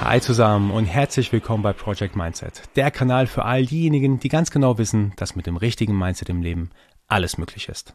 Hi zusammen und herzlich willkommen bei Project Mindset, der Kanal für all diejenigen, die ganz genau wissen, dass mit dem richtigen Mindset im Leben alles möglich ist.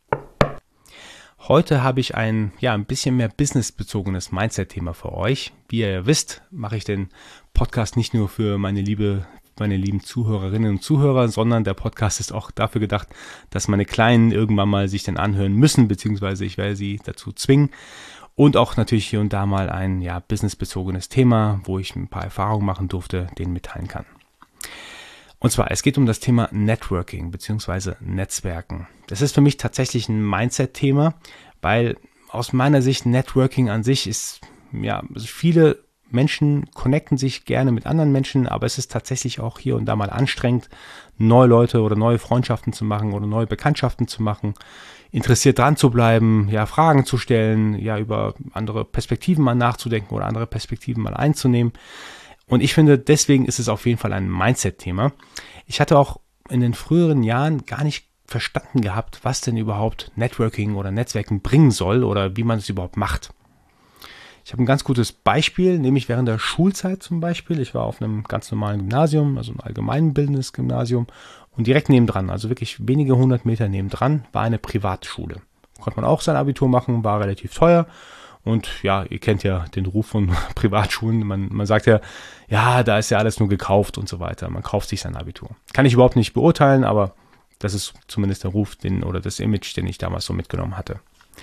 Heute habe ich ein bisschen mehr businessbezogenes Mindset-Thema für euch. Wie ihr ja wisst, mache ich den Podcast nicht nur für meine lieben Zuhörerinnen und Zuhörer, sondern der Podcast ist auch dafür gedacht, dass meine Kleinen irgendwann mal sich den anhören müssen, beziehungsweise ich werde sie dazu zwingen. Und auch natürlich hier und da mal ein businessbezogenes Thema, wo ich ein paar Erfahrungen machen durfte, denen mitteilen kann. Und zwar, es geht um das Thema Networking bzw. Netzwerken. Das ist für mich tatsächlich ein Mindset-Thema, weil aus meiner Sicht Networking an sich ist, viele Menschen connecten sich gerne mit anderen Menschen, aber es ist tatsächlich auch hier und da mal anstrengend, neue Leute oder neue Freundschaften zu machen oder neue Bekanntschaften zu machen, interessiert dran zu bleiben, Fragen zu stellen, über andere Perspektiven mal nachzudenken oder andere Perspektiven mal einzunehmen. Und ich finde, deswegen ist es auf jeden Fall ein Mindset-Thema. Ich hatte auch in den früheren Jahren gar nicht verstanden gehabt, was denn überhaupt Networking oder Netzwerken bringen soll oder wie man es überhaupt macht. Ich habe ein ganz gutes Beispiel, nämlich während der Schulzeit zum Beispiel. Ich war auf einem ganz normalen Gymnasium, also ein allgemeinbildendes Gymnasium. Und direkt nebendran, also wirklich wenige 100 Meter nebendran, war eine Privatschule. Konnte man auch sein Abitur machen, war relativ teuer. Und ihr kennt ja den Ruf von Privatschulen. Man sagt ja, da ist ja alles nur gekauft und so weiter. Man kauft sich sein Abitur. Kann ich überhaupt nicht beurteilen, aber das ist zumindest der Ruf oder das Image, den ich damals so mitgenommen hatte.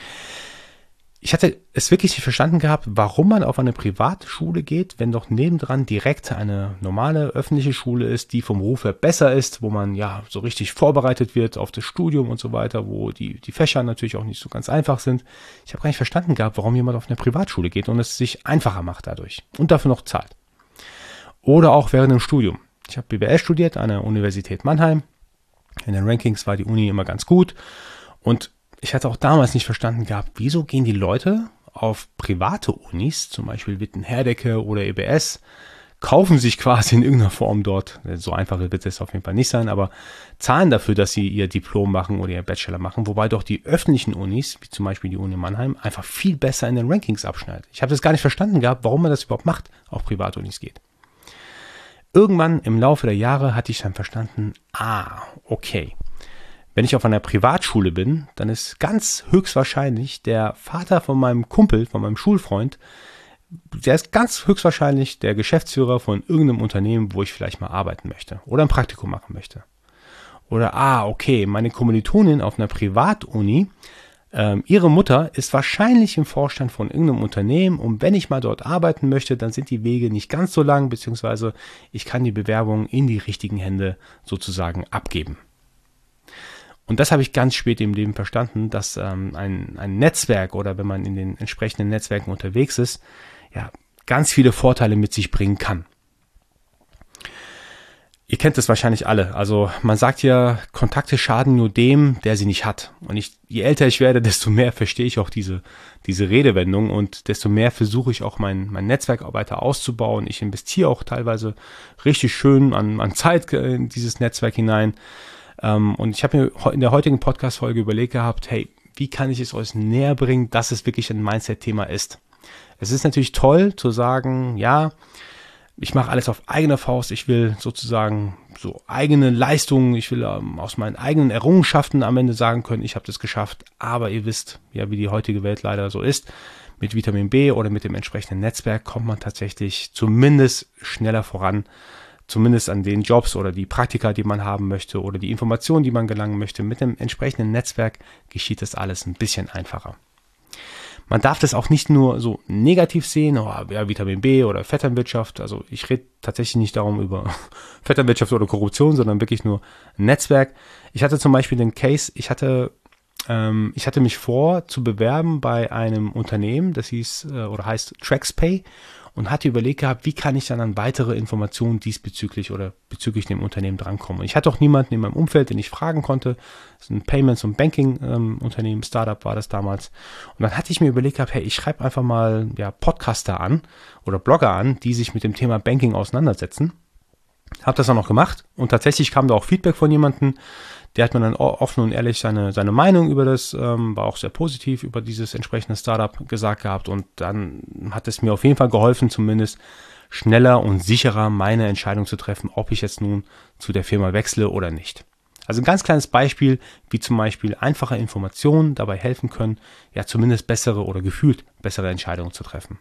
Ich hatte es wirklich nicht verstanden gehabt, warum man auf eine Privatschule geht, wenn doch nebendran direkt eine normale öffentliche Schule ist, die vom Ruf her besser ist, wo man so richtig vorbereitet wird auf das Studium und so weiter, wo die Fächer natürlich auch nicht so ganz einfach sind. Ich habe gar nicht verstanden gehabt, warum jemand auf eine Privatschule geht und es sich einfacher macht dadurch und dafür noch zahlt. Oder auch während dem Studium. Ich habe BWL studiert an der Universität Mannheim. In den Rankings war die Uni immer ganz gut und ich hatte auch damals nicht verstanden gehabt, wieso gehen die Leute auf private Unis, zum Beispiel Witten-Herdecke oder EBS, kaufen sich quasi in irgendeiner Form dort, so einfach wird es auf jeden Fall nicht sein, aber zahlen dafür, dass sie ihr Diplom machen oder ihr Bachelor machen, wobei doch die öffentlichen Unis, wie zum Beispiel die Uni Mannheim, einfach viel besser in den Rankings abschneidet. Ich habe das gar nicht verstanden gehabt, warum man das überhaupt macht, auf Privatunis geht. Irgendwann im Laufe der Jahre hatte ich dann verstanden, okay. Wenn ich auf einer Privatschule bin, dann ist ganz höchstwahrscheinlich der Vater von meinem Kumpel, von meinem Schulfreund, der ist ganz höchstwahrscheinlich der Geschäftsführer von irgendeinem Unternehmen, wo ich vielleicht mal arbeiten möchte oder ein Praktikum machen möchte. Oder, okay, meine Kommilitonin auf einer Privatuni, ihre Mutter ist wahrscheinlich im Vorstand von irgendeinem Unternehmen und wenn ich mal dort arbeiten möchte, dann sind die Wege nicht ganz so lang, beziehungsweise ich kann die Bewerbung in die richtigen Hände sozusagen abgeben. Und das habe ich ganz spät im Leben verstanden, dass ein Netzwerk oder wenn man in den entsprechenden Netzwerken unterwegs ist, ganz viele Vorteile mit sich bringen kann. Ihr kennt das wahrscheinlich alle. Also man sagt ja, Kontakte schaden nur dem, der sie nicht hat. Und je älter ich werde, desto mehr verstehe ich auch diese Redewendung und desto mehr versuche ich auch mein Netzwerk weiter auszubauen. Ich investiere auch teilweise richtig schön an Zeit in dieses Netzwerk hinein. Und ich habe mir in der heutigen Podcast-Folge überlegt gehabt, wie kann ich es euch näher bringen, dass es wirklich ein Mindset-Thema ist. Es ist natürlich toll zu sagen, ich mache alles auf eigene Faust, ich will sozusagen so eigene Leistungen, ich will aus meinen eigenen Errungenschaften am Ende sagen können, ich habe das geschafft, aber ihr wisst, wie die heutige Welt leider so ist, mit Vitamin B oder mit dem entsprechenden Netzwerk kommt man tatsächlich zumindest schneller voran, zumindest an den Jobs oder die Praktika, die man haben möchte oder die Informationen, die man gelangen möchte. Mit dem entsprechenden Netzwerk geschieht das alles ein bisschen einfacher. Man darf das auch nicht nur so negativ sehen, Vitamin B oder Vetternwirtschaft. Also ich rede tatsächlich nicht darum über Vetternwirtschaft oder Korruption, sondern wirklich nur Netzwerk. Ich hatte zum Beispiel den Case, ich hatte mich vor zu bewerben bei einem Unternehmen, das heißt TraxPay. Und hatte überlegt gehabt, wie kann ich dann an weitere Informationen diesbezüglich oder bezüglich dem Unternehmen drankommen. Und ich hatte auch niemanden in meinem Umfeld, den ich fragen konnte. Das ist ein Payments- und Banking-Unternehmen, Startup war das damals. Und dann hatte ich mir überlegt gehabt, ich schreibe einfach mal Podcaster an oder Blogger an, die sich mit dem Thema Banking auseinandersetzen. Habe das dann auch gemacht und tatsächlich kam da auch Feedback von jemandem, der hat mir dann offen und ehrlich seine Meinung über das, war auch sehr positiv über dieses entsprechende Startup gesagt gehabt und dann hat es mir auf jeden Fall geholfen, zumindest schneller und sicherer meine Entscheidung zu treffen, ob ich jetzt nun zu der Firma wechsle oder nicht. Also ein ganz kleines Beispiel, wie zum Beispiel einfache Informationen dabei helfen können, ja zumindest bessere oder gefühlt bessere Entscheidungen zu treffen.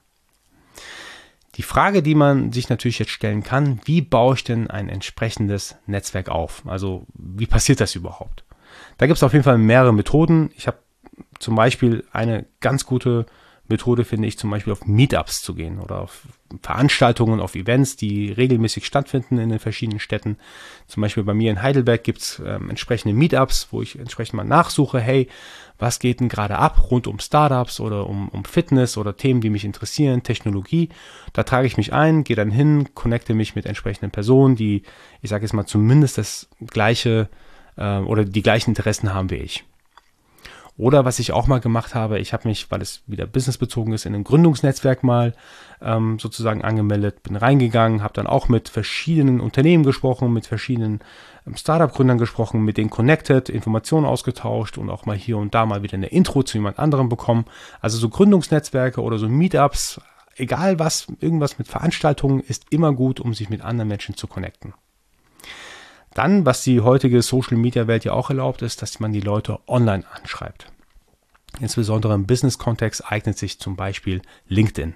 Die Frage, die man sich natürlich jetzt stellen kann, wie baue ich denn ein entsprechendes Netzwerk auf? Also wie passiert das überhaupt? Da gibt es auf jeden Fall mehrere Methoden. Ich habe zum Beispiel eine ganz gute Methode, finde ich, zum Beispiel auf Meetups zu gehen oder auf Veranstaltungen, auf Events, die regelmäßig stattfinden in den verschiedenen Städten. Zum Beispiel bei mir in Heidelberg gibt es entsprechende Meetups, wo ich entsprechend mal nachsuche, hey, was geht denn gerade ab rund um Startups oder um Fitness oder Themen, die mich interessieren, Technologie. Da trage ich mich ein, gehe dann hin, connecte mich mit entsprechenden Personen, die, ich sage jetzt mal, zumindest das gleiche oder die gleichen Interessen haben wie ich. Oder was ich auch mal gemacht habe, ich habe mich, weil es wieder businessbezogen ist, in einem Gründungsnetzwerk mal sozusagen angemeldet, bin reingegangen, habe dann auch mit verschiedenen Unternehmen gesprochen, mit verschiedenen Startup-Gründern gesprochen, mit denen connected, Informationen ausgetauscht und auch mal hier und da mal wieder eine Intro zu jemand anderem bekommen. Also so Gründungsnetzwerke oder so Meetups, egal was, irgendwas mit Veranstaltungen ist immer gut, um sich mit anderen Menschen zu connecten. Dann, was die heutige Social-Media-Welt ja auch erlaubt, ist, dass man die Leute online anschreibt. Insbesondere im Business-Kontext eignet sich zum Beispiel LinkedIn.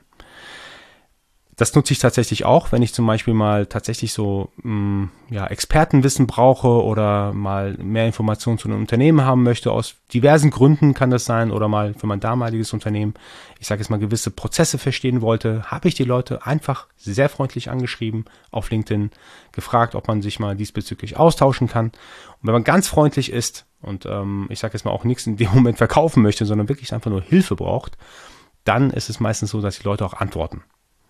Das nutze ich tatsächlich auch, wenn ich zum Beispiel mal tatsächlich so Expertenwissen brauche oder mal mehr Informationen zu einem Unternehmen haben möchte. Aus diversen Gründen kann das sein oder mal für mein damaliges Unternehmen, ich sage jetzt mal, gewisse Prozesse verstehen wollte, habe ich die Leute einfach sehr freundlich angeschrieben auf LinkedIn, gefragt, ob man sich mal diesbezüglich austauschen kann. Und wenn man ganz freundlich ist und ich sage jetzt mal auch nichts in dem Moment verkaufen möchte, sondern wirklich einfach nur Hilfe braucht, dann ist es meistens so, dass die Leute auch antworten.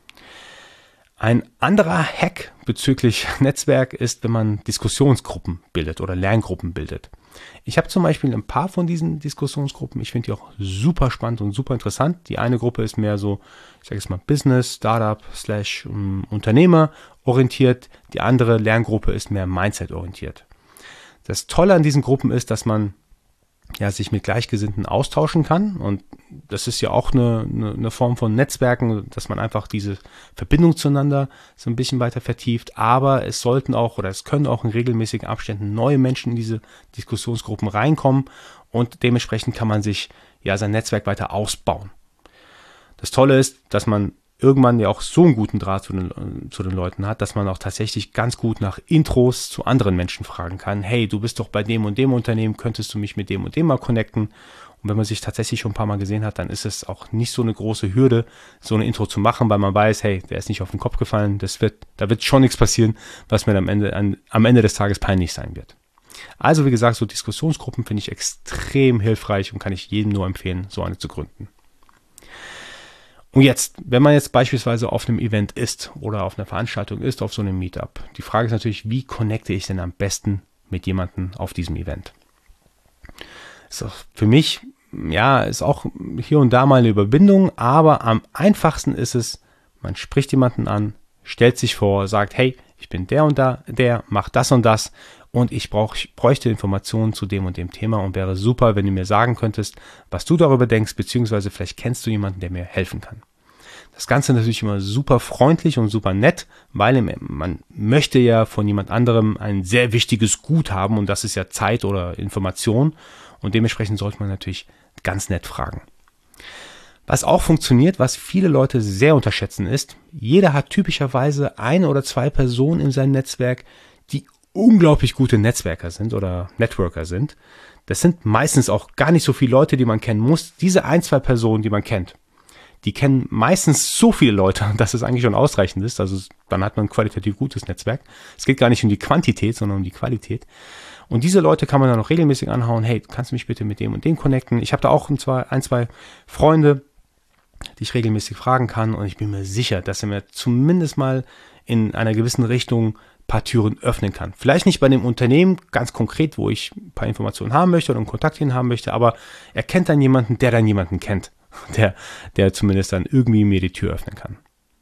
Ein anderer Hack bezüglich Netzwerk ist, wenn man Diskussionsgruppen bildet oder Lerngruppen bildet. Ich habe zum Beispiel ein paar von diesen Diskussionsgruppen. Ich finde die auch super spannend und super interessant. Die eine Gruppe ist mehr so, ich sage jetzt mal Business, Startup / Unternehmer orientiert. Die andere Lerngruppe ist mehr Mindset orientiert. Das Tolle an diesen Gruppen ist, dass man sich mit Gleichgesinnten austauschen kann, und das ist ja auch eine Form von Netzwerken, dass man einfach diese Verbindung zueinander so ein bisschen weiter vertieft, aber es sollten auch oder es können auch in regelmäßigen Abständen neue Menschen in diese Diskussionsgruppen reinkommen und dementsprechend kann man sich sein Netzwerk weiter ausbauen. Das Tolle ist, dass man irgendwann ja auch so einen guten Draht zu den Leuten hat, dass man auch tatsächlich ganz gut nach Intros zu anderen Menschen fragen kann. Hey, du bist doch bei dem und dem Unternehmen, könntest du mich mit dem und dem mal connecten? Und wenn man sich tatsächlich schon ein paar Mal gesehen hat, dann ist es auch nicht so eine große Hürde, so eine Intro zu machen, weil man weiß, hey, der ist nicht auf den Kopf gefallen, da wird schon nichts passieren, was mir am Ende des Tages peinlich sein wird. Also wie gesagt, so Diskussionsgruppen finde ich extrem hilfreich und kann ich jedem nur empfehlen, so eine zu gründen. Und jetzt, wenn man jetzt beispielsweise auf einem Event ist oder auf einer Veranstaltung ist, auf so einem Meetup, die Frage ist natürlich, wie connecte ich denn am besten mit jemandem auf diesem Event? So, für mich, ist auch hier und da mal eine Überwindung, aber am einfachsten ist es, man spricht jemanden an, stellt sich vor, sagt, hey, ich bin der und der macht das und das und ich bräuchte Informationen zu dem und dem Thema und wäre super, wenn du mir sagen könntest, was du darüber denkst, beziehungsweise vielleicht kennst du jemanden, der mir helfen kann. Das Ganze natürlich immer super freundlich und super nett, weil man möchte ja von jemand anderem ein sehr wichtiges Gut haben und das ist ja Zeit oder Information und dementsprechend sollte man natürlich ganz nett fragen. Was auch funktioniert, was viele Leute sehr unterschätzen ist, jeder hat typischerweise 1 oder 2 Personen in seinem Netzwerk, die unglaublich gute Netzwerker sind oder Networker sind. Das sind meistens auch gar nicht so viele Leute, die man kennen muss. Diese 1, 2 Personen, die man kennt, die kennen meistens so viele Leute, dass es eigentlich schon ausreichend ist. Also dann hat man ein qualitativ gutes Netzwerk. Es geht gar nicht um die Quantität, sondern um die Qualität. Und diese Leute kann man dann auch regelmäßig anhauen. Hey, kannst du mich bitte mit dem und dem connecten? Ich habe da auch 1, 2 Freunde, die ich regelmäßig fragen kann. Und ich bin mir sicher, dass er mir zumindest mal in einer gewissen Richtung ein paar Türen öffnen kann. Vielleicht nicht bei dem Unternehmen ganz konkret, wo ich ein paar Informationen haben möchte oder einen Kontakt hin haben möchte, aber er kennt dann jemanden, der dann jemanden kennt, der zumindest dann irgendwie mir die Tür öffnen kann.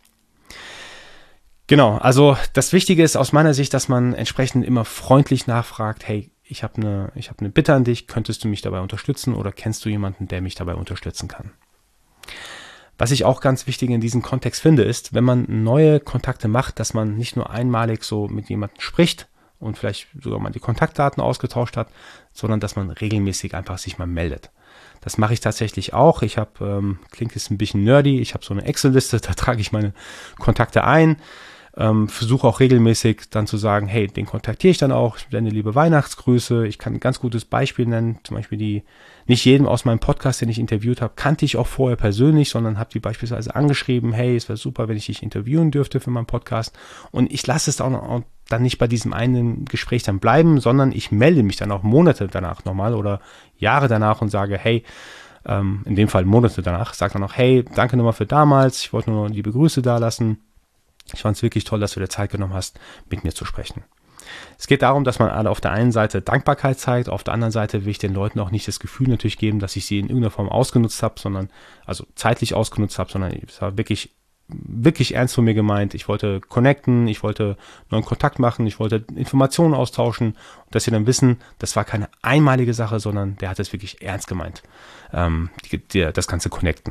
Genau, also das Wichtige ist aus meiner Sicht, dass man entsprechend immer freundlich nachfragt, hey, ich habe eine Bitte an dich, könntest du mich dabei unterstützen oder kennst du jemanden, der mich dabei unterstützen kann? Was ich auch ganz wichtig in diesem Kontext finde, ist, wenn man neue Kontakte macht, dass man nicht nur einmalig so mit jemandem spricht und vielleicht sogar mal die Kontaktdaten ausgetauscht hat, sondern dass man regelmäßig einfach sich mal meldet. Das mache ich tatsächlich auch. Ich habe, klingt jetzt ein bisschen nerdy, ich habe so eine Excel-Liste, da trage ich meine Kontakte ein, versuche auch regelmäßig dann zu sagen, hey, den kontaktiere ich dann auch, ich sende liebe Weihnachtsgrüße. Ich kann ein ganz gutes Beispiel nennen, zum Beispiel nicht jeden aus meinem Podcast, den ich interviewt habe, kannte ich auch vorher persönlich, sondern habe die beispielsweise angeschrieben, hey, es wäre super, wenn ich dich interviewen dürfte für meinen Podcast. Und ich lasse es auch dann nicht bei diesem einen Gespräch dann bleiben, sondern ich melde mich dann auch Monate danach nochmal oder Jahre danach und sage, hey, in dem Fall Monate danach, sage dann auch, hey, danke nochmal für damals, ich wollte nur liebe Grüße da lassen. Ich fand es wirklich toll, dass du dir Zeit genommen hast, mit mir zu sprechen. Es geht darum, dass man auf der einen Seite Dankbarkeit zeigt, auf der anderen Seite will ich den Leuten auch nicht das Gefühl natürlich geben, dass ich sie in irgendeiner Form ausgenutzt habe, also zeitlich ausgenutzt habe, sondern es war wirklich ernst von mir gemeint. Ich wollte connecten, ich wollte neuen Kontakt machen, ich wollte Informationen austauschen und dass sie dann wissen, das war keine einmalige Sache, sondern der hat es wirklich ernst gemeint, das ganze Connecten.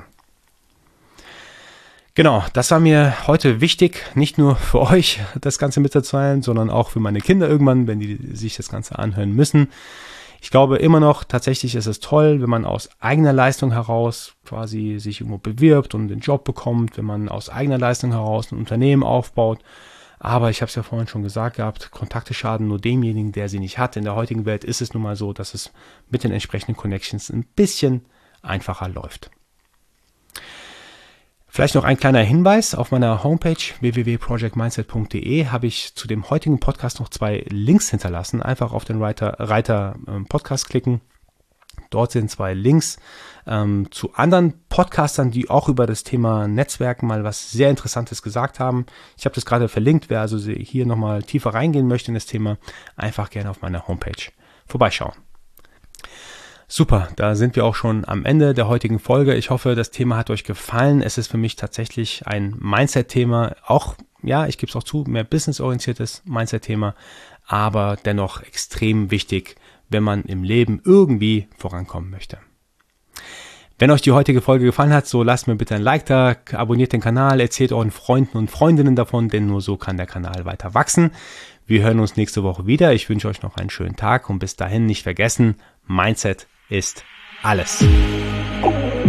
Genau, das war mir heute wichtig, nicht nur für euch das Ganze mitzuteilen, sondern auch für meine Kinder irgendwann, wenn die sich das Ganze anhören müssen. Ich glaube immer noch, tatsächlich ist es toll, wenn man aus eigener Leistung heraus quasi sich irgendwo bewirbt und den Job bekommt, wenn man aus eigener Leistung heraus ein Unternehmen aufbaut. Aber ich habe es ja vorhin schon gesagt gehabt, Kontakte schaden nur demjenigen, der sie nicht hat. In der heutigen Welt ist es nun mal so, dass es mit den entsprechenden Connections ein bisschen einfacher läuft. Vielleicht noch ein kleiner Hinweis. Auf meiner Homepage www.projectmindset.de habe ich zu dem heutigen Podcast noch 2 Links hinterlassen. Einfach auf den Reiter Podcast klicken. Dort sind 2 Links zu anderen Podcastern, die auch über das Thema Netzwerken mal was sehr Interessantes gesagt haben. Ich habe das gerade verlinkt. Wer also hier nochmal tiefer reingehen möchte in das Thema, einfach gerne auf meiner Homepage vorbeischauen. Super, da sind wir auch schon am Ende der heutigen Folge. Ich hoffe, das Thema hat euch gefallen. Es ist für mich tatsächlich ein Mindset-Thema. Auch, ja, ich gebe es auch zu, mehr businessorientiertes Mindset-Thema, aber dennoch extrem wichtig, wenn man im Leben irgendwie vorankommen möchte. Wenn euch die heutige Folge gefallen hat, so lasst mir bitte ein Like da, abonniert den Kanal, erzählt euren Freunden und Freundinnen davon, denn nur so kann der Kanal weiter wachsen. Wir hören uns nächste Woche wieder. Ich wünsche euch noch einen schönen Tag und bis dahin nicht vergessen, Mindset ist alles.